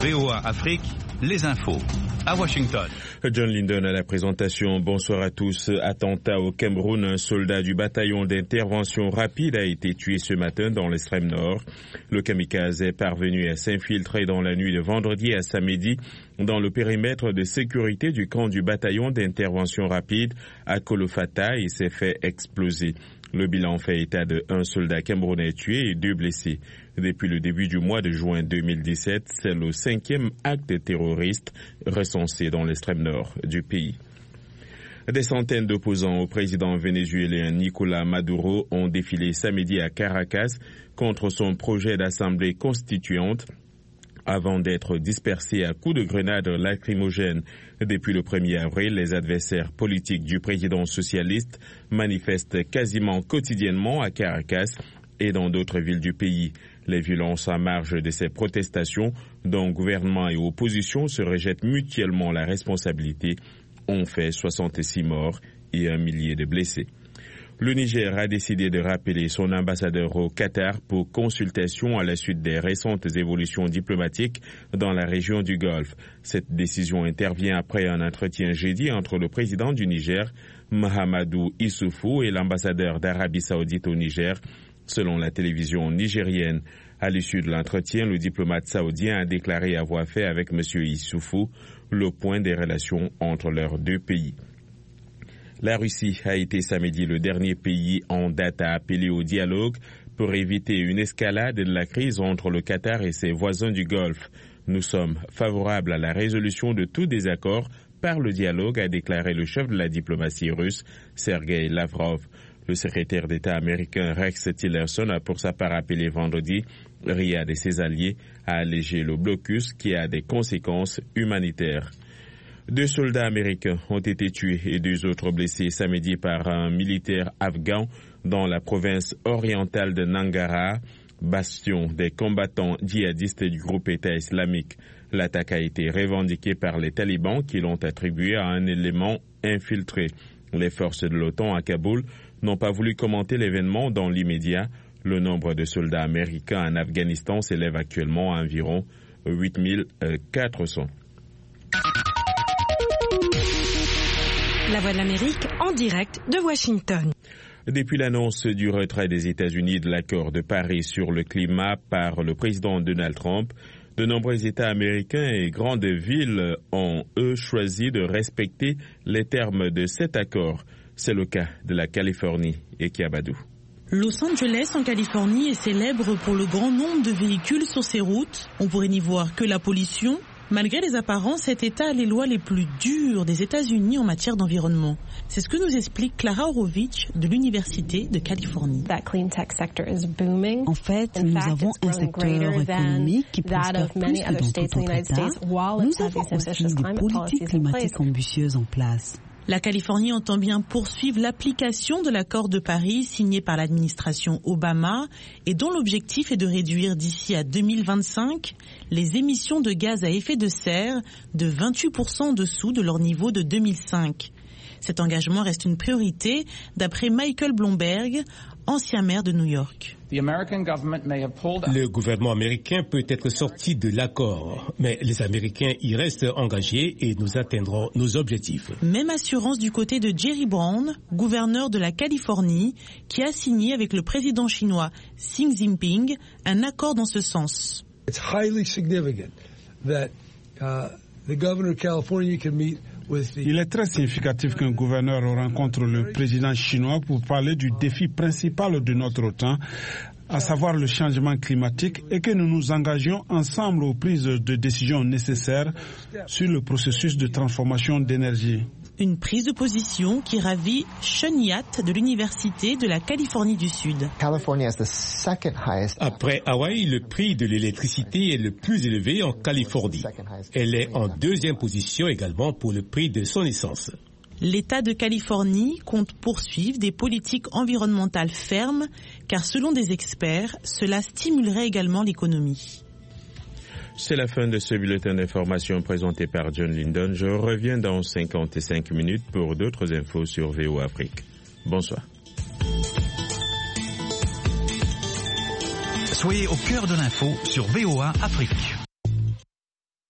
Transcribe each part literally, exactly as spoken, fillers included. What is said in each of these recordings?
V O A Afrique, les infos. À Washington. John Linden à la présentation. Bonsoir à tous. Attentat au Cameroun. Un soldat du bataillon d'intervention rapide a été tué ce matin dans l'extrême nord. Le kamikaze est parvenu à s'infiltrer dans la nuit de vendredi à samedi dans le périmètre de sécurité du camp du bataillon d'intervention rapide à Kolofata et s'est fait exploser. Le bilan fait état de un soldat camerounais tué et deux blessés. Depuis le début du mois de juin deux mille dix-sept, c'est le cinquième acte terroriste recensé dans l'extrême nord du pays. Des centaines d'opposants au président vénézuélien Nicolás Maduro ont défilé samedi à Caracas contre son projet d'assemblée constituante avant d'être dispersés à coups de grenades lacrymogènes. Depuis le premier avril, les adversaires politiques du président socialiste manifestent quasiment quotidiennement à Caracas et dans d'autres villes du pays. Les violences en marge de ces protestations, dont gouvernement et opposition se rejettent mutuellement la responsabilité, ont fait soixante-six morts et un millier de blessés. Le Niger a décidé de rappeler son ambassadeur au Qatar pour consultation à la suite des récentes évolutions diplomatiques dans la région du Golfe. Cette décision intervient après un entretien jeudi entre le président du Niger, Mahamadou Issoufou, et l'ambassadeur d'Arabie Saoudite au Niger, selon la télévision nigérienne. À l'issue de l'entretien, le diplomate saoudien a déclaré avoir fait avec M. Issoufou le point des relations entre leurs deux pays. La Russie a été samedi le dernier pays en date à appeler au dialogue pour éviter une escalade de la crise entre le Qatar et ses voisins du Golfe. Nous sommes favorables à la résolution de tout désaccord par le dialogue, a déclaré le chef de la diplomatie russe, Sergei Lavrov. Le secrétaire d'État américain Rex Tillerson a pour sa part appelé vendredi Riyad et ses alliés à alléger le blocus qui a des conséquences humanitaires. Deux soldats américains ont été tués et deux autres blessés samedi par un militaire afghan dans la province orientale de Nangarhar, bastion des combattants djihadistes du groupe État islamique. L'attaque a été revendiquée par les talibans qui l'ont attribuée à un élément infiltré. Les forces de l'OTAN à Kaboul n'ont pas voulu commenter l'événement dans l'immédiat. Le nombre de soldats américains en Afghanistan s'élève actuellement à environ huit mille quatre cents. La Voix de l'Amérique en direct de Washington. Depuis l'annonce du retrait des États-Unis de l'accord de Paris sur le climat par le président Donald Trump, de nombreux États américains et grandes villes ont, eux, choisi de respecter les termes de cet accord. C'est le cas de la Californie et Kiabadou. Los Angeles, en Californie, est célèbre pour le grand nombre de véhicules sur ses routes. On pourrait n'y voir que la pollution. Malgré les apparences, cet État a les lois les plus dures des États-Unis en matière d'environnement. C'est ce que nous explique Clara Horowitz de l'Université de Californie. En fait, nous avons un secteur économique qui prospère plus que dans tout autre État. Nous avons aussi des politiques climatiques ambitieuses en place. La Californie entend bien poursuivre l'application de l'accord de Paris signé par l'administration Obama et dont l'objectif est de réduire d'ici à deux mille vingt-cinq les émissions de gaz à effet de serre de vingt-huit pour cent en dessous de leur niveau de deux mille cinq. Cet engagement reste une priorité d'après Michael Bloomberg, ancien maire de New York. Le gouvernement américain peut être sorti de l'accord, mais les Américains y restent engagés et nous atteindrons nos objectifs. Même assurance du côté de Jerry Brown, gouverneur de la Californie, qui a signé avec le président chinois Xi Jinping un accord dans ce sens. It's highly significant that uh, the governor of California can meet. Il est très significatif qu'un gouverneur rencontre le président chinois pour parler du défi principal de notre temps, à savoir le changement climatique, et que nous nous engagions ensemble aux prises de décisions nécessaires sur le processus de transformation d'énergie. Une prise de position qui ravit Sean Yatt de l'Université de la Californie du Sud. Après Hawaï, le prix de l'électricité est le plus élevé en Californie. Elle est en deuxième position également pour le prix de son essence. L'État de Californie compte poursuivre des politiques environnementales fermes, car selon des experts, cela stimulerait également l'économie. C'est la fin de ce bulletin d'information présenté par John Linden. Je reviens dans cinquante-cinq minutes pour d'autres infos sur V O A Afrique. Bonsoir. Soyez au cœur de l'info sur V O A Afrique.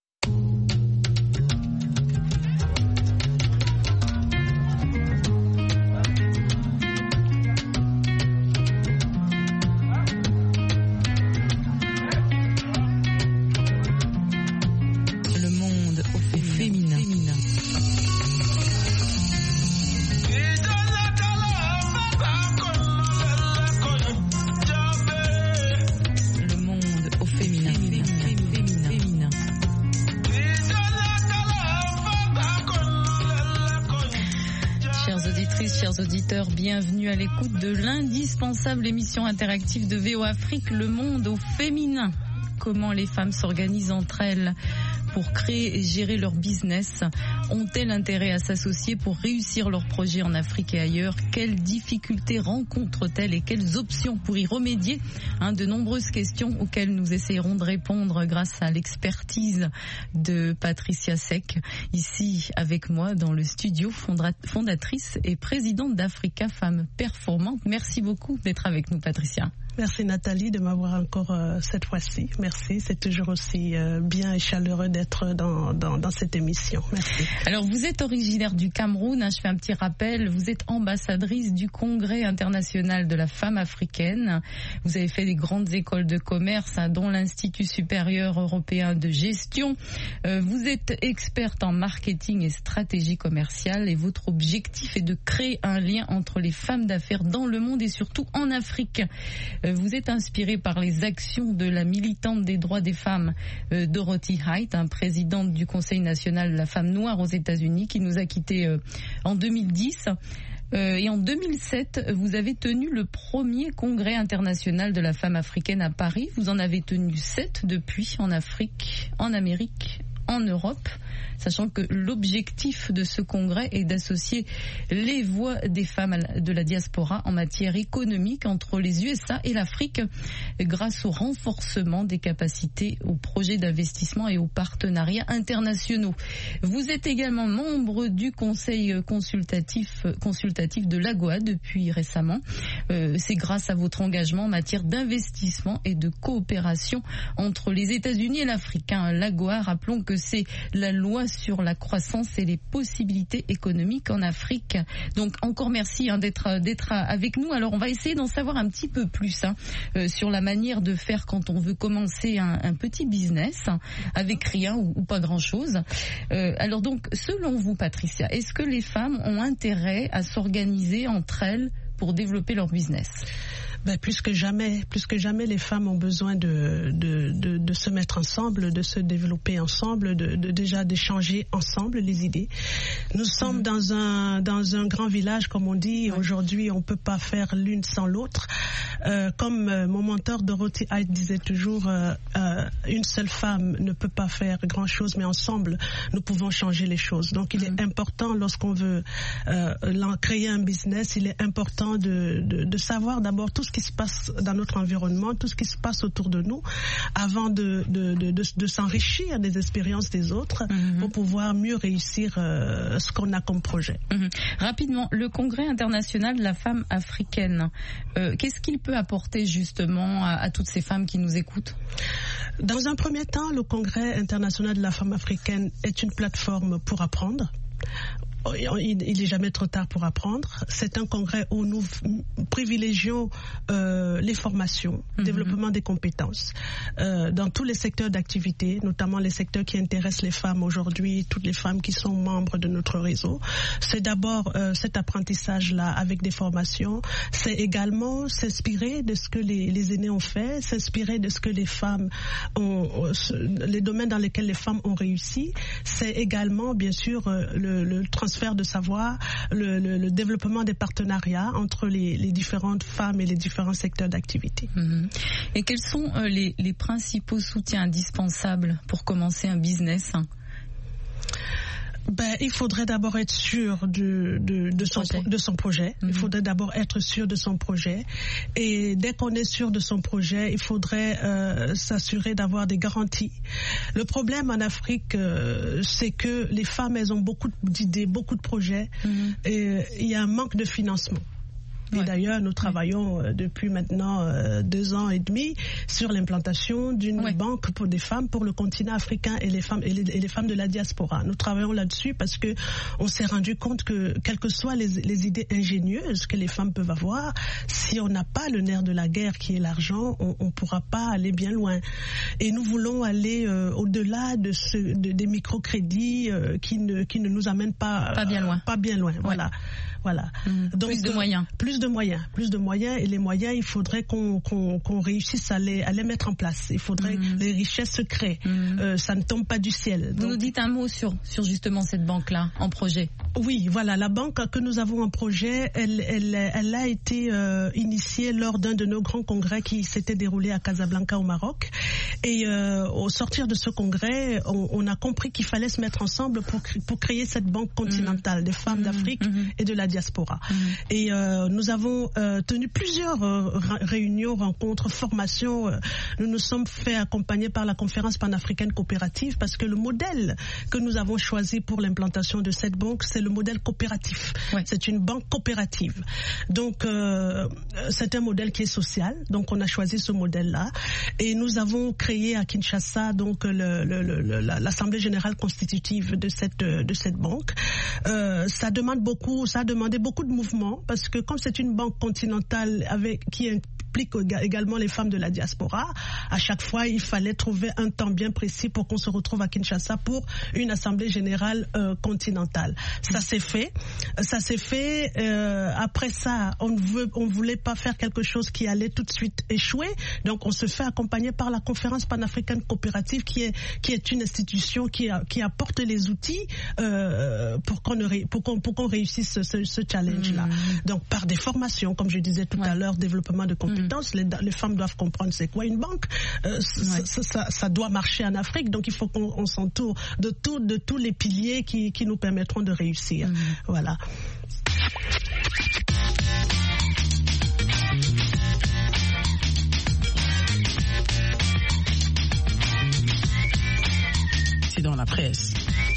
auditrices, chers auditeurs, bienvenue à l'écoute de l'indispensable émission interactive de V O Afrique, Le Monde au féminin. Comment les femmes s'organisent entre elles pour créer et gérer leur business? Ont-elles intérêt à s'associer pour réussir leurs projets en Afrique et ailleurs? Quelles difficultés rencontrent-elles et quelles options pour y remédier? Hein, de nombreuses questions auxquelles nous essayerons de répondre grâce à l'expertise de Patricia Seck, ici avec moi dans le studio, fondatrice et présidente d'Africa Femmes Performantes. Merci beaucoup d'être avec nous, Patricia. Merci Nathalie de m'avoir encore euh, cette fois-ci. Merci, c'est toujours aussi euh, bien et chaleureux d'être dans, dans, dans cette émission. Merci. Alors vous êtes originaire du Cameroun, hein, je fais un petit rappel, vous êtes ambassadrice du Congrès international de la femme africaine. Vous avez fait des grandes écoles de commerce, hein, dont l'Institut supérieur européen de gestion. Euh, vous êtes experte en marketing et stratégie commerciale et votre objectif est de créer un lien entre les femmes d'affaires dans le monde et surtout en Afrique. Vous êtes inspirée par les actions de la militante des droits des femmes, euh, Dorothy Height, hein, présidente du Conseil national de la femme noire aux États-Unis, qui nous a quittés euh, en deux mille dix. Euh, et en deux mille sept, vous avez tenu le premier congrès international de la femme africaine à Paris. Vous en avez tenu sept depuis, en Afrique, en Amérique, en Europe, sachant que l'objectif de ce congrès est d'associer les voix des femmes de la diaspora en matière économique entre les U S A et l'Afrique grâce au renforcement des capacités, aux projets d'investissement et aux partenariats internationaux. Vous êtes également membre du conseil consultatif, consultatif de l'A G O A depuis récemment. Euh, c'est grâce à votre engagement en matière d'investissement et de coopération entre les États-Unis et l'Afrique. Hein. L'A G O A, rappelons que c'est la loi sur la croissance et les possibilités économiques en Afrique. Donc encore merci hein, d'être d'être avec nous. Alors on va essayer d'en savoir un petit peu plus hein, euh, sur la manière de faire quand on veut commencer un, un petit business hein, avec rien ou, ou pas grand-chose. Euh, alors donc selon vous, Patricia, est-ce que les femmes ont intérêt à s'organiser entre elles pour développer leur business? Ben, plus que jamais, plus que jamais, les femmes ont besoin de, de, de, de se mettre ensemble, de se développer ensemble, de, de déjà d'échanger ensemble les idées. Nous sommes mmh. dans un dans un grand village, comme on dit. Ouais. Aujourd'hui, on peut pas faire l'une sans l'autre. Euh, comme euh, mon mentor Dorothy Height disait toujours, euh, euh, une seule femme ne peut pas faire grand chose, mais ensemble, nous pouvons changer les choses. Donc, il mmh. est important, lorsqu'on veut euh, créer un business, il est important de, de, de savoir d'abord tout ce qui se passe dans notre environnement, tout ce qui se passe autour de nous, avant de, de, de, de, de s'enrichir des expériences des autres mmh. pour pouvoir mieux réussir euh, ce qu'on a comme projet. Mmh. Rapidement, le Congrès international de la femme africaine, euh, qu'est-ce qu'il peut apporter justement à, à toutes ces femmes qui nous écoutent? Dans un premier temps, le Congrès international de la femme africaine est une plateforme pour apprendre. Il n'est jamais trop tard pour apprendre. C'est un congrès où nous privilégions euh, les formations, le mm-hmm. développement des compétences euh, dans tous les secteurs d'activité, notamment les secteurs qui intéressent les femmes aujourd'hui, toutes les femmes qui sont membres de notre réseau. C'est d'abord euh, cet apprentissage-là avec des formations. C'est également s'inspirer de ce que les, les aînés ont fait, s'inspirer de ce que les femmes ont, les domaines dans lesquels les femmes ont réussi. C'est également, bien sûr, le, le transfert de savoir, le, le, le développement des partenariats entre les, les différentes femmes et les différents secteurs d'activité. Mmh. Et quels sont euh, les, les principaux soutiens indispensables pour commencer un business? Ben, il faudrait d'abord être sûr de, de, de, son, projet. de son projet. Mm-hmm. Il faudrait d'abord être sûr de son projet. Et dès qu'on est sûr de son projet, il faudrait euh, s'assurer d'avoir des garanties. Le problème en Afrique, euh, c'est que les femmes, elles ont beaucoup d'idées, beaucoup de projets. Mm-hmm. Et il y a un manque de financement. Et ouais. d'ailleurs, nous travaillons euh, depuis maintenant euh, deux ans et demi sur l'implantation d'une ouais. banque pour des femmes pour le continent africain et les femmes et les, et les femmes de la diaspora. Nous travaillons là-dessus parce que on s'est rendu compte que, quelles que soient les, les idées ingénieuses que les femmes peuvent avoir, si on n'a pas le nerf de la guerre qui est l'argent, on ne pourra pas aller bien loin. Et nous voulons aller euh, au-delà de ce, de, des microcrédits euh, qui ne qui ne nous amènent pas pas bien loin. Euh, pas bien loin. Ouais. Voilà. Voilà. Mmh. Donc, plus de moyens. Plus de moyens, plus de moyens et les moyens, il faudrait qu'on qu'on, qu'on réussisse à les, à les mettre en place. Il faudrait mmh. que les richesses se créent. Mmh. Euh, ça ne tombe pas du ciel. Vous Donc, nous dites un mot sur, sur justement cette banque-là, en projet. Oui, voilà, la banque que nous avons en projet, elle, elle, elle a été euh, initiée lors d'un de nos grands congrès qui s'était déroulé à Casablanca au Maroc. Et euh, au sortir de ce congrès, on, on a compris qu'il fallait se mettre ensemble pour, pour créer cette banque continentale mmh. des femmes mmh. d'Afrique mmh. et de la diaspora. Mmh. Et euh, nous avons euh, tenu plusieurs euh, réunions, rencontres, formations. Euh, nous nous sommes fait accompagner par la conférence panafricaine coopérative parce que le modèle que nous avons choisi pour l'implantation de cette banque, c'est le modèle coopératif. Ouais. C'est une banque coopérative. Donc, euh, c'est un modèle qui est social. Donc, on a choisi ce modèle-là. Et nous avons créé à Kinshasa donc le, le, le, l'Assemblée générale constitutive de cette, de cette banque. Euh, ça demande beaucoup, ça a demandé beaucoup de mouvements parce que comme c'est une banque continentale avec, qui implique également les femmes de la diaspora, à chaque fois, il fallait trouver un temps bien précis pour qu'on se retrouve à Kinshasa pour une assemblée générale euh, continentale. Ça s'est fait. Ça s'est fait. Euh, après ça, on veut, on voulait pas faire quelque chose qui allait tout de suite échouer. Donc, on se fait accompagner par la conférence panafricaine coopérative, qui est qui est une institution qui a, qui apporte les outils euh, pour qu'on pour qu'on pour qu'on réussisse ce, ce challenge-là. Mmh. Donc, par des formations, comme je disais tout ouais. à l'heure, développement de compétences. Mmh. Les, les femmes doivent comprendre c'est quoi une banque. Euh, ouais. ça, ça, ça doit marcher en Afrique. Donc, il faut qu'on on s'entoure de tout, de tous les piliers qui qui nous permettront de réussir. Mmh. Voilà. C'est dans la presse.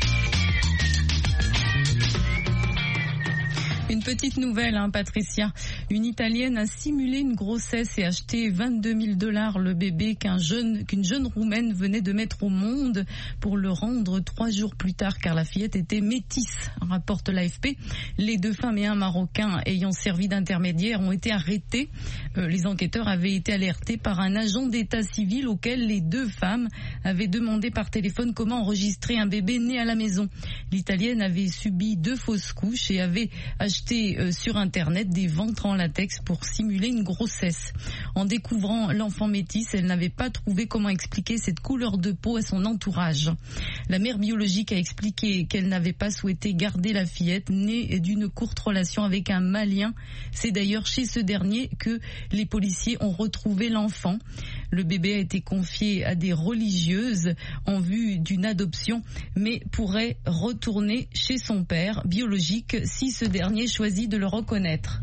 Une petite nouvelle, hein, Patricia. Une Italienne a simulé une grossesse et acheté vingt-deux mille dollars le bébé qu'un jeune, qu'une jeune Roumaine venait de mettre au monde pour le rendre trois jours plus tard, car la fillette était métisse, rapporte l'A F P. Les deux femmes et un Marocain ayant servi d'intermédiaire ont été arrêtés. Euh, les enquêteurs avaient été alertés par un agent d'état civil auquel les deux femmes avaient demandé par téléphone comment enregistrer un bébé né à la maison. L'Italienne avait subi deux fausses couches et avait acheté euh, sur Internet des ventres en latex pour simuler une grossesse. En découvrant l'enfant métis, elle n'avait pas trouvé comment expliquer cette couleur de peau à son entourage. La mère biologique a expliqué qu'elle n'avait pas souhaité garder la fillette née d'une courte relation avec un Malien. C'est d'ailleurs chez ce dernier que les policiers ont retrouvé l'enfant. Le bébé a été confié à des religieuses en vue d'une adoption, mais pourrait retourner chez son père biologique si ce dernier choisit de le reconnaître.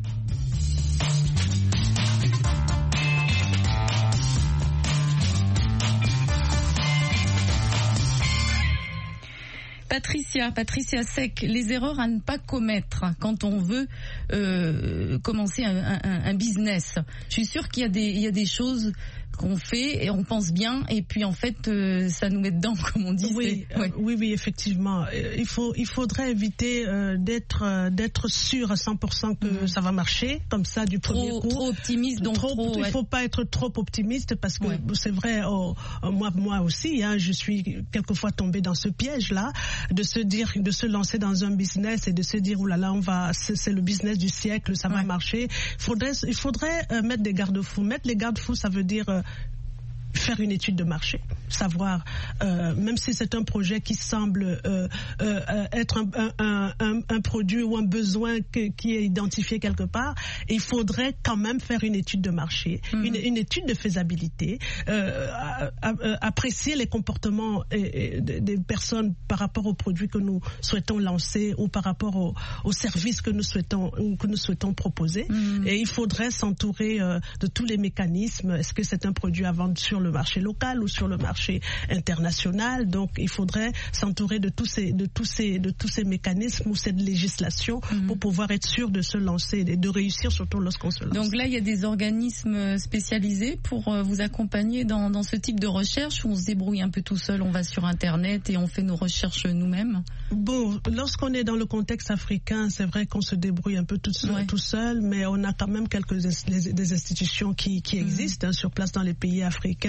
Patricia, Patricia Sec, les erreurs à ne pas commettre quand on veut euh, commencer un, un, un business. Je suis sûre qu'il y a des, il y a des choses qu'on fait et on pense bien et puis en fait euh, ça nous met dedans, comme on dit. Oui, ouais. euh, oui, oui, effectivement. Il faut, il faudrait éviter euh, d'être, euh, d'être sûr à cent pour cent que mmh. ça va marcher comme ça du premier trop, coup. Trop optimiste, donc trop. trop il ouais. faut pas être trop optimiste parce que ouais. c'est vrai. Oh, moi, moi aussi, hein, je suis quelquefois tombée dans ce piège-là de se dire, de se lancer dans un business et de se dire oulala, on va, c'est, c'est le business du siècle, ça ouais. va marcher. Il faudrait, il faudrait euh, mettre des garde-fous. Mettre les garde-fous, ça veut dire euh, faire une étude de marché, savoir, euh, même si c'est un projet qui semble euh, euh, être un, un, un, un produit ou un besoin que, qui est identifié quelque part, il faudrait quand même faire une étude de marché, mmh. une, une étude de faisabilité, euh, à, à, à, apprécier les comportements et, et des personnes par rapport aux produits que nous souhaitons lancer ou par rapport aux, aux services que nous souhaitons, que nous souhaitons proposer. Mmh. Et il faudrait s'entourer euh, de tous les mécanismes. Est-ce que c'est un produit à vendre sur le marché local ou sur le marché international? Donc il faudrait s'entourer de tous ces de tous ces de tous ces mécanismes ou cette législation mmh. pour pouvoir être sûr de se lancer et de réussir, surtout lorsqu'on se lance. Donc là il y a des organismes spécialisés pour vous accompagner dans dans ce type de recherche, où on se débrouille un peu tout seul, on va sur internet et on fait nos recherches nous-mêmes? Bon, lorsqu'on est dans le contexte africain, c'est vrai qu'on se débrouille un peu tout seul, ouais. tout seul mais on a quand même quelques des, des institutions qui qui existent mmh. hein, sur place dans les pays africains.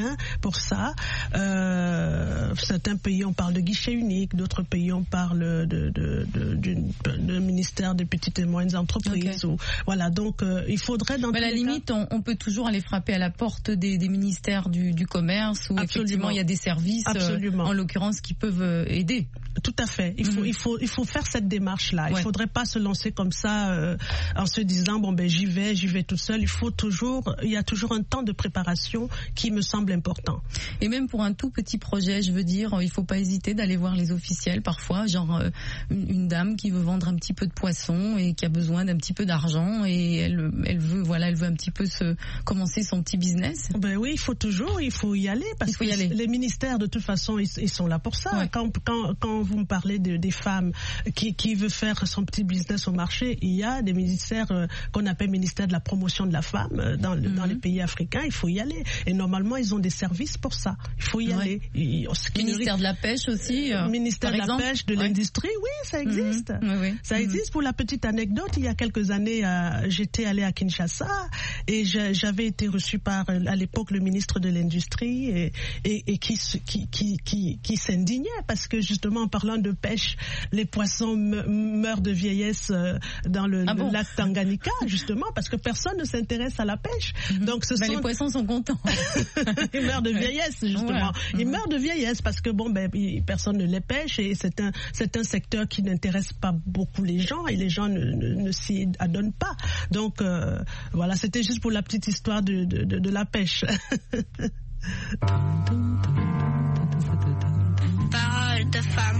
africain pour ça. Euh, certains pays, on parle de guichet unique, d'autres pays, on parle de, de, de, de, de ministère des petites et moyennes entreprises. Okay. Ou, voilà, donc euh, il faudrait dans à la limite, on, on peut toujours aller frapper à la porte des, des ministères du, du commerce où Absolument. effectivement il y a des services, euh, en l'occurrence, qui peuvent aider. Tout à fait. Il faut, mmh. il faut, il faut faire cette démarche-là. Ouais. Il faudrait pas se lancer comme ça euh, en se disant bon ben j'y vais, j'y vais toute seule. Il faut toujours, il y a toujours un temps de préparation qui me semble important. Et même pour un tout petit projet, je veux dire, il faut pas hésiter d'aller voir les officiels parfois, genre euh, une, une dame qui veut vendre un petit peu de poisson et qui a besoin d'un petit peu d'argent et elle, elle veut, voilà, elle veut un petit peu se commencer son petit business. Ben oui, il faut toujours, il faut y aller parce que aller. les ministères de toute façon ils, ils sont là pour ça. Ouais. Quand, quand, quand vous me parlez de, des femmes qui, qui veulent faire son petit business au marché, il y a des ministères euh, qu'on appelle ministère de la promotion de la femme euh, dans, mm-hmm. dans les pays africains. Il faut y aller. Et normalement, ils ont des services pour ça. Il faut y ouais. aller. Et, ministère de la pêche aussi. Euh, ministère de exemple. la pêche, de ouais. l'industrie, oui, ça existe. Mm-hmm. Oui, oui. Ça mm-hmm. existe. Pour la petite anecdote, il y a quelques années, euh, j'étais allée à Kinshasa et j'avais été reçue par, à l'époque, le ministre de l'industrie et, et, et qui, qui, qui, qui, qui s'indignait parce que justement, en parlant de pêche, les poissons me- meurent de vieillesse euh, dans le, ah bon? le lac Tanganyika, justement, parce que personne ne s'intéresse à la pêche. Mm-hmm. Donc, ce ben sont... Les poissons sont contents. Ils meurent de vieillesse, justement. Ouais. Ils mm-hmm. meurent de vieillesse parce que, bon, ben, personne ne les pêche et c'est un, c'est un secteur qui n'intéresse pas beaucoup les gens et les gens ne, ne, ne s'y adonnent pas. Donc, euh, voilà, c'était juste pour la petite histoire de, de, de, de la pêche. Parole de femme.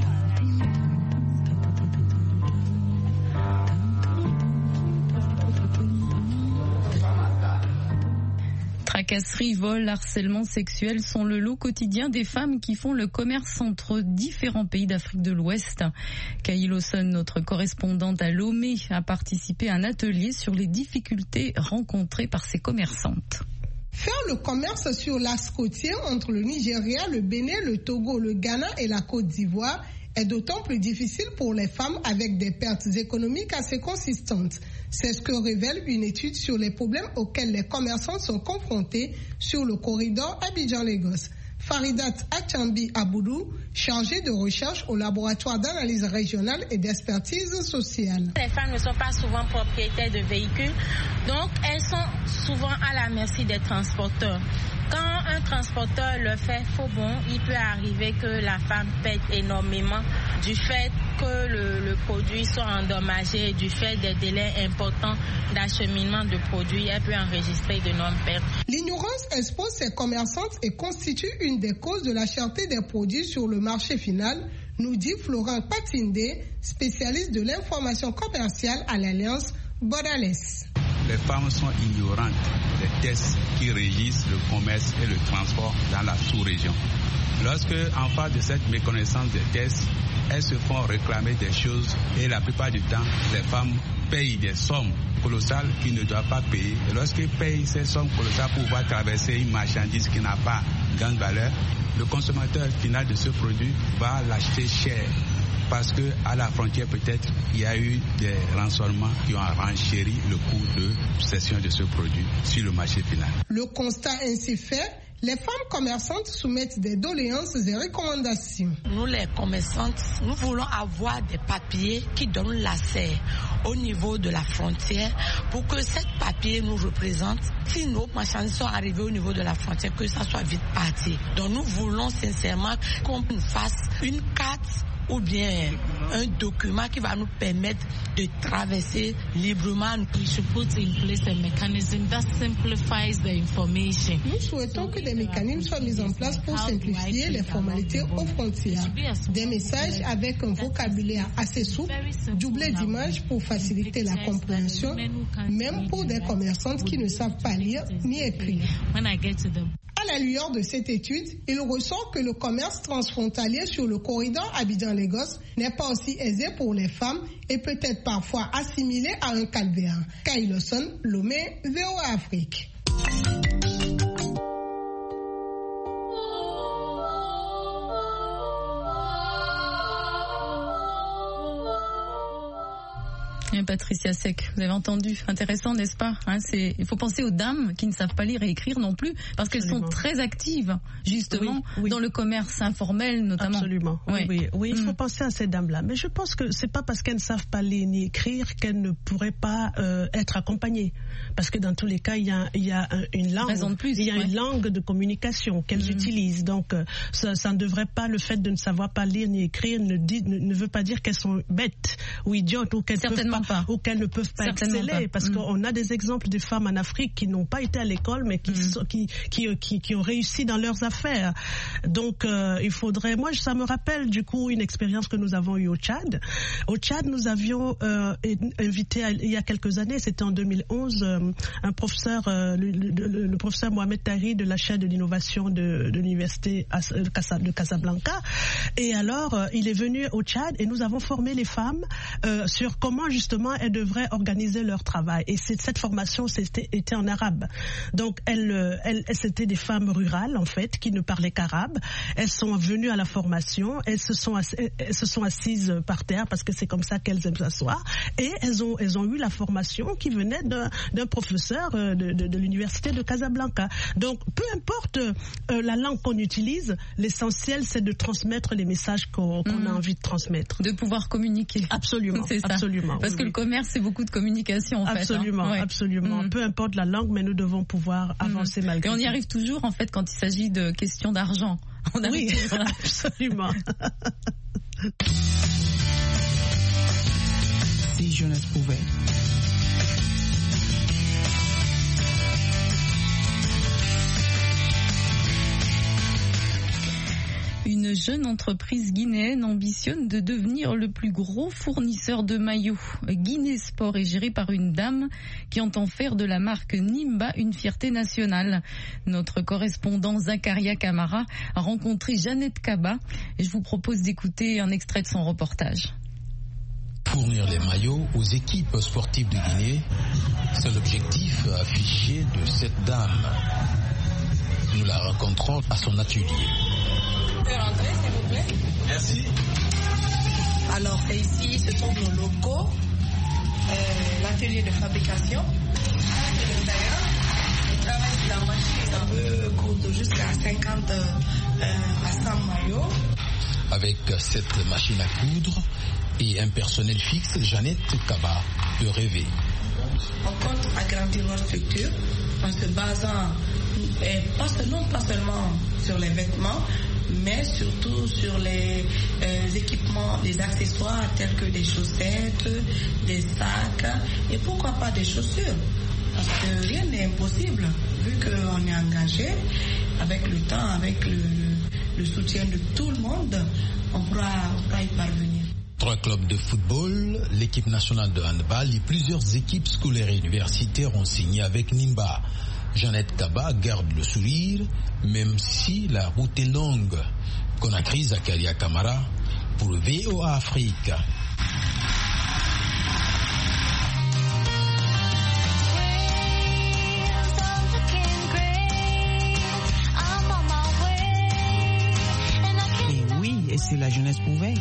Tracasseries, vols, harcèlement sexuel sont le lot quotidien des femmes qui font le commerce entre différents pays d'Afrique de l'Ouest. Kay Lawson, notre correspondante à Lomé, a participé à un atelier sur les difficultés rencontrées par ces commerçantes. Faire le commerce sur l'axe côtier entre le Nigeria, le Bénin, le Togo, le Ghana et la Côte d'Ivoire est d'autant plus difficile pour les femmes avec des pertes économiques assez consistantes. C'est ce que révèle une étude sur les problèmes auxquels les commerçants sont confrontés sur le corridor Abidjan-Lagos. Faridat Achambi Aboudou, chargée de recherche au laboratoire d'analyse régionale et d'expertise sociale. Les femmes ne sont pas souvent propriétaires de véhicules, donc elles sont souvent à la merci des transporteurs. Quand un transporteur le fait faux bon, il peut arriver que la femme pète énormément du fait que le, le produit soit endommagé et du fait des délais importants d'acheminement de produits, elle peut enregistrer d'énormes pertes. L'ignorance expose ces commerçantes et constitue une des causes de la cherté des produits sur le marché final, nous dit Florent Patinde, spécialiste de l'information commerciale à l'Alliance Borderless. Les femmes sont ignorantes des tests qui régissent le commerce et le transport dans la sous-région. Lorsque, en face de cette méconnaissance des tests, elles se font réclamer des choses et la plupart du temps, les femmes payent des sommes colossales qu'ils ne doivent pas payer. Et lorsqu'ils payent ces sommes colossales pour pouvoir traverser une marchandise qui n'a pas grande valeur, le consommateur final de ce produit va l'acheter cher. Parce qu'à la frontière, peut-être, il y a eu des rançonnements qui ont renchéri le coût de cession de ce produit sur le marché final. Le constat ainsi fait, les femmes commerçantes soumettent des doléances et recommandations. Nous, les commerçantes, nous voulons avoir des papiers qui donnent l'accès au niveau de la frontière pour que ces papiers nous représentent. Si nos marchandises sont arrivées au niveau de la frontière, que ça soit vite parti. Donc nous voulons sincèrement qu'on nous fasse une carte ou bien un document qui va nous permettre de traverser librement. We should put in place a mechanism that simplifies the information. Nous souhaitons que des mécanismes soient mis en place pour simplifier les formalités aux frontières. Des messages avec un vocabulaire assez souple, doublé d'images pour faciliter la compréhension, même pour des commerçantes qui ne savent pas lire ni écrire. À la lueur de cette étude, il ressort que le commerce transfrontalier sur le corridor Abidjan-Lagos n'est pas aussi aisé pour les femmes et peut être parfois assimilé à un calvaire. Kay Lawson, Lomé, V O A Afrique. Et Patricia Seck, vous avez entendu, intéressant, n'est-ce pas, hein, c'est, il faut penser aux dames qui ne savent pas lire et écrire non plus, parce qu'elles Absolument. sont très actives, justement, oui, oui. dans le commerce informel notamment. Absolument, oui, oui, oui. oui il faut mmh. penser à ces dames-là. Mais je pense que c'est pas parce qu'elles ne savent pas lire ni écrire qu'elles ne pourraient pas euh, être accompagnées. Parce que dans tous les cas, il y a, il y a une langue, de plus, il y a ouais. une langue de communication qu'elles mmh. utilisent. Donc, euh, ça, ça ne devrait pas, le fait de ne savoir pas lire ni écrire ne, dit, ne, ne veut pas dire qu'elles sont bêtes ou idiotes ou qu'elles, peuvent pas, pas. Ou qu'elles ne peuvent pas Certainement exceller. Pas. Parce mmh. qu'on a des exemples de femmes en Afrique qui n'ont pas été à l'école, mais qui, mmh. sont, qui, qui, qui, qui ont réussi dans leurs affaires. Donc, euh, il faudrait... Moi, ça me rappelle, du coup, une expérience que nous avons eue au Tchad. Au Tchad, nous avions euh, invité, il y a quelques années, c'était en deux mille onze, euh, un professeur, euh, le, le, le professeur Mohamed Tari de la chaire de l'innovation de, de l'université de Casablanca. Et alors, euh, il est venu au Tchad et nous avons formé les femmes euh, sur comment, justement, elles devraient organiser leur travail. Et c'est, cette formation c'était, était en arabe. Donc, elles, elles, c'était des femmes rurales, en fait, qui ne parlaient qu'arabe. Elles sont venues à la formation, elles se sont, ass- elles se sont assises par terre parce que c'est comme ça qu'elles aiment s'asseoir. Et elles ont, elles ont eu la formation qui venait d'un, d'un professeur de, de, de l'université de Casablanca. Donc, peu importe euh, la langue qu'on utilise, l'essentiel, c'est de transmettre les messages qu'on, qu'on mmh. a envie de transmettre. De pouvoir communiquer. Absolument. C'est ça. Absolument. Parce oui, que oui. le commerce, c'est beaucoup de communication, en absolument, fait. Hein. Ouais. Absolument. Mmh. Peu importe la langue, mais nous devons pouvoir avancer mmh. malgré tout. Et on y arrive toujours, en fait, quand il s'agit de questions d'argent. On oui, absolument. Si jeunesse pouvait. Une jeune entreprise guinéenne ambitionne de devenir le plus gros fournisseur de maillots. Guinée Sport est géré par une dame qui entend faire de la marque Nimba une fierté nationale. Notre correspondant Zakaria Camara a rencontré Jeannette Kaba et je vous propose d'écouter un extrait de son reportage. Fournir les maillots aux équipes sportives de Guinée, c'est l'objectif affiché de cette dame. Nous la rencontrons à son atelier. Vous pouvez rentrer, s'il vous plaît. Merci. Alors, c'est ici, ce sont nos locaux, euh, l'atelier de fabrication. C'est le tailleur. On travaille sur la machine, ça peut coûter jusqu'à cinquante euh, à cent maillots. Avec cette machine à coudre et un personnel fixe, Jeannette Kaba peut rêver. On compte agrandir notre structure en se basant, et pas, non pas seulement sur les vêtements, mais surtout sur les euh, équipements, les accessoires tels que des chaussettes, des sacs et pourquoi pas des chaussures. Parce que rien n'est impossible, vu qu'on est engagé, avec le temps, avec le, le soutien de tout le monde, on pourra, on pourra y parvenir. Trois clubs de football, l'équipe nationale de handball et plusieurs équipes scolaires et universitaires ont signé avec Nimba. Jeannette Kaba garde le sourire, même si la route est longue. Conakry, Zakaria Camara, pour V O A Afrique. Et oui, et si la jeunesse pouvait.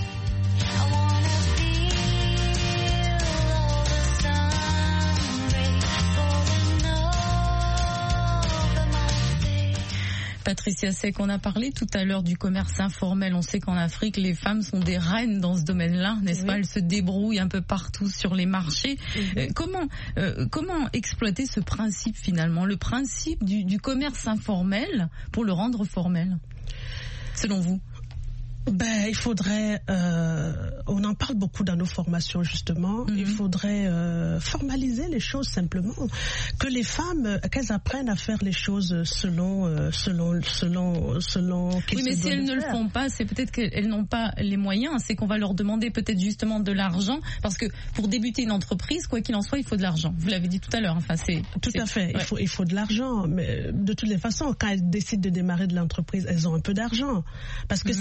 Patricia Seck, on a parlé tout à l'heure du commerce informel. On sait qu'en Afrique, les femmes sont des reines dans ce domaine-là, n'est-ce oui. pas? Elles se débrouillent un peu partout sur les marchés. Mm-hmm. Euh, comment, euh, comment exploiter ce principe finalement, le principe du, du commerce informel pour le rendre formel, selon vous? Ben, il faudrait, euh, on en parle beaucoup dans nos formations justement, mm-hmm. il faudrait euh, formaliser les choses simplement, que les femmes, qu'elles apprennent à faire les choses selon, euh, selon, selon, selon. Oui, mais si elles ne le font pas, c'est peut-être qu'elles n'ont pas les moyens, c'est qu'on va leur demander peut-être justement de l'argent, parce que pour débuter une entreprise, quoi qu'il en soit, il faut de l'argent. Vous l'avez dit tout à l'heure, enfin c'est. Tout c'est, à fait, ouais. il faut, il faut de l'argent, mais de toutes les façons, quand elles décident de démarrer de l'entreprise, elles ont un peu d'argent, parce que mm-hmm. si elles préfèrent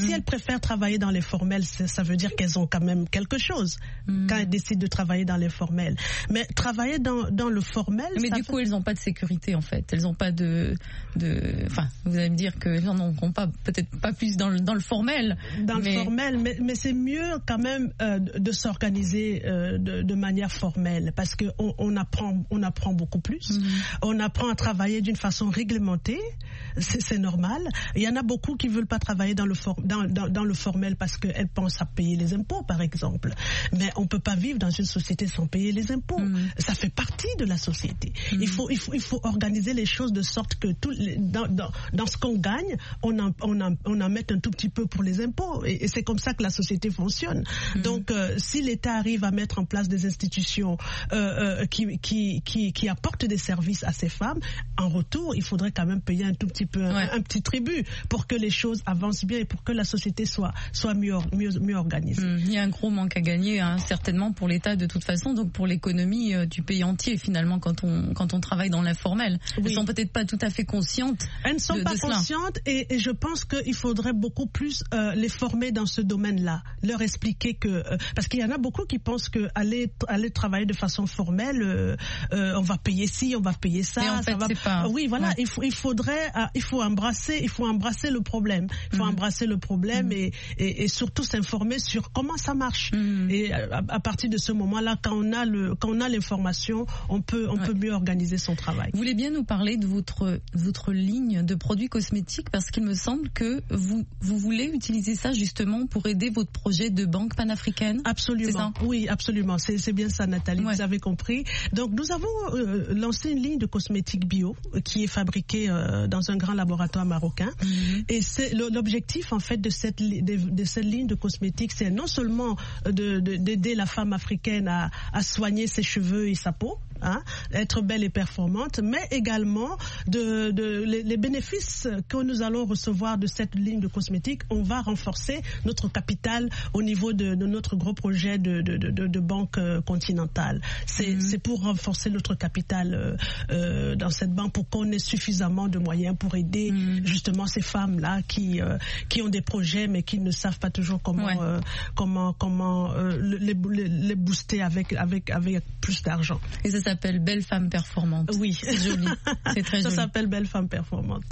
faire travailler dans les formels, ça veut dire qu'elles ont quand même quelque chose mmh. quand elles décident de travailler dans les formels. Mais travailler dans, dans le formel... Mais du coup, fait... elles n'ont pas de sécurité, en fait. Elles n'ont pas de... de... Enfin, vous allez me dire qu'elles n'en auront pas, peut-être pas plus dans le, dans le formel. Dans mais... le formel, mais, mais c'est mieux quand même euh, de s'organiser euh, de, de manière formelle, parce qu'on on apprend, on apprend beaucoup plus. Mmh. On apprend à travailler d'une façon réglementée, c'est, c'est normal. Il y en a beaucoup qui ne veulent pas travailler dans le, for, dans, dans, dans le formel parce qu'elles pensent à payer les impôts, par exemple. Mais on ne peut pas vivre dans une société sans payer les impôts. Mmh. Ça fait partie de la société. Mmh. Il, faut, il, faut, il faut organiser les choses de sorte que tout, dans, dans, dans ce qu'on gagne, on en, on, en, on en mette un tout petit peu pour les impôts. Et, et c'est comme ça que la société fonctionne. Mmh. Donc, euh, si l'État arrive à mettre en place des institutions euh, euh, qui, qui, qui, qui apportent des services à ces femmes, en retour, il faudrait quand même payer un tout petit peu, ouais. un, un petit tribut pour que les choses avancent bien et pour que la société soit, soit mieux, mieux, mieux organisée. Mmh. Il y a un gros manque à gagner, hein, certainement pour l'État de toute façon, donc pour l'économie euh, du pays entier finalement quand on, quand on travaille dans l'informel. Oui. Elles ne sont peut-être pas tout à fait conscientes. Elles ne sont de, pas de conscientes et, et je pense qu'il faudrait beaucoup plus euh, les former dans ce domaine-là, leur expliquer que... Euh, parce qu'il y en a beaucoup qui pensent qu'aller aller travailler de façon formelle, euh, euh, on va payer ci, on va payer ça. Et en fait, ça va... c'est pas... Oui, voilà, ouais. il, faut, il faudrait... Euh, il faut embrasser, il faut embrasser le problème. Il faut mmh. embrasser le problème mmh. et, et, et surtout s'informer sur comment ça marche. Mmh. Et à, à partir de ce moment-là, quand on a le, quand on a l'information, on peut, on ouais. peut mieux organiser son travail. Vous voulez bien nous parler de votre, votre ligne de produits cosmétiques parce qu'il me semble que vous, vous voulez utiliser ça justement pour aider votre projet de banque panafricaine. Absolument. Oui, absolument. C'est, c'est bien ça, Nathalie. Ouais. Vous avez compris. Donc, nous avons euh, lancé une ligne de cosmétiques bio qui est fabriquée euh, dans un grand laboratoire marocain. Mm-hmm. Et c'est l'objectif en fait de cette, de, de cette ligne de cosmétiques, c'est non seulement de, de, d'aider la femme africaine à, à soigner ses cheveux et sa peau, hein, être belle et performante, mais également de, de les, les bénéfices que nous allons recevoir de cette ligne de cosmétiques. On va renforcer notre capital au niveau de, de notre gros projet de, de, de, de banque continentale. C'est, mm-hmm. c'est pour renforcer notre capital euh, euh, dans cette banque pour qu'on ait suffisamment de moyens pour aider mm-hmm. justement ces femmes-là qui, euh, qui ont des projets mais qui ne savent pas toujours comment, ouais. euh, comment, comment euh, les, les, les booster avec, avec, avec plus d'argent. Et ça s'appelle Belle Femme Performante. Oui. C'est joli. C'est très ça joli. Ça s'appelle Belle Femme Performante.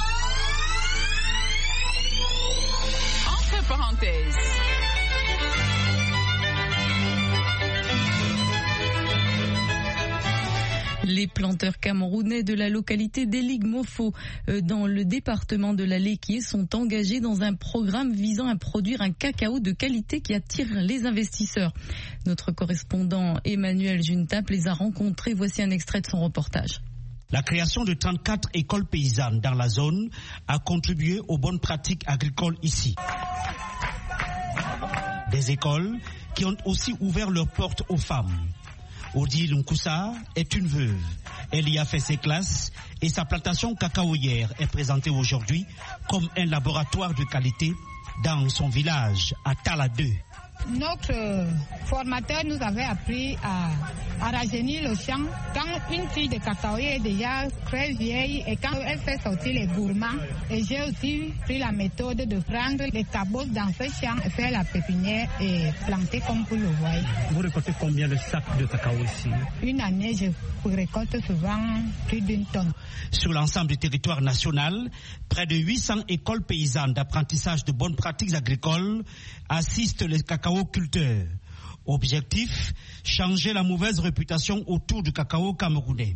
Entre parenthèses. Les planteurs camerounais de la localité d'Eligmofo, euh, dans le département de la Léquié, sont engagés dans un programme visant à produire un cacao de qualité qui attire les investisseurs. Notre correspondant Emmanuel Juntap les a rencontrés. Voici un extrait de son reportage. La création de trente-quatre écoles paysannes dans la zone a contribué aux bonnes pratiques agricoles ici. Des écoles qui ont aussi ouvert leurs portes aux femmes. Odile Nkoussa est une veuve. Elle y a fait ses classes et sa plantation cacaoyère est présentée aujourd'hui comme un laboratoire de qualité dans son village à Tala deux. Notre formateur nous avait appris à, à rajeunir le champ. Quand une fille de cacao est déjà très vieille et quand elle fait sortir les gourmands, et j'ai aussi pris la méthode de prendre les cabosses dans ce champ et faire la pépinière et planter comme vous le voyez. Vous récoltez combien de sacs de cacao ici? Une année, je récolte souvent plus d'une tonne. Sur l'ensemble du territoire national, près de huit cents écoles paysannes d'apprentissage de bonnes pratiques agricoles assistent les cacaoculteurs. Objectif, changer la mauvaise réputation autour du cacao camerounais.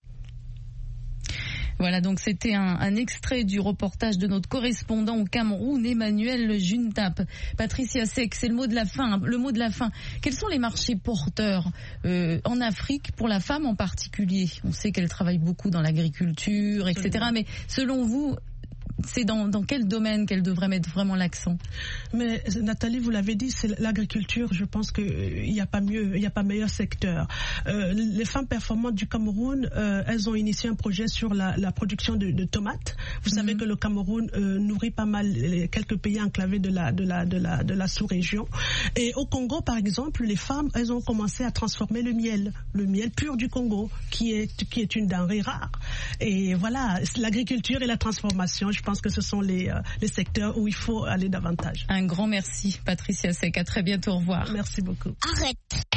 Voilà, donc c'était un, un extrait du reportage de notre correspondant au Cameroun, Emmanuel Juntap. Patricia Seck, c'est le mot de la fin. Le mot de la fin. Quels sont les marchés porteurs euh, en Afrique pour la femme en particulier? On sait qu'elle travaille beaucoup dans l'agriculture, et cetera. Mais selon vous, c'est dans, dans quel domaine qu'elle devrait mettre vraiment l'accent? Mais Nathalie, vous l'avez dit, c'est l'agriculture. Je pense qu'il n'y a pas mieux, il n'y a pas meilleur secteur. Euh, les femmes performantes du Cameroun, euh, elles ont initié un projet sur la, la production de, de tomates. Vous mm-hmm. savez que le Cameroun euh, nourrit pas mal les, quelques pays enclavés de la, de la, de la, de la sous-région. Et au Congo, par exemple, les femmes, elles ont commencé à transformer le miel, le miel pur du Congo, qui est, qui est une denrée rare. Et voilà, l'agriculture et la transformation, je pense que ce sont les, euh, les secteurs où il faut aller davantage. Un grand merci, Patricia Seck. À très bientôt. Au revoir. Merci beaucoup. Arrête.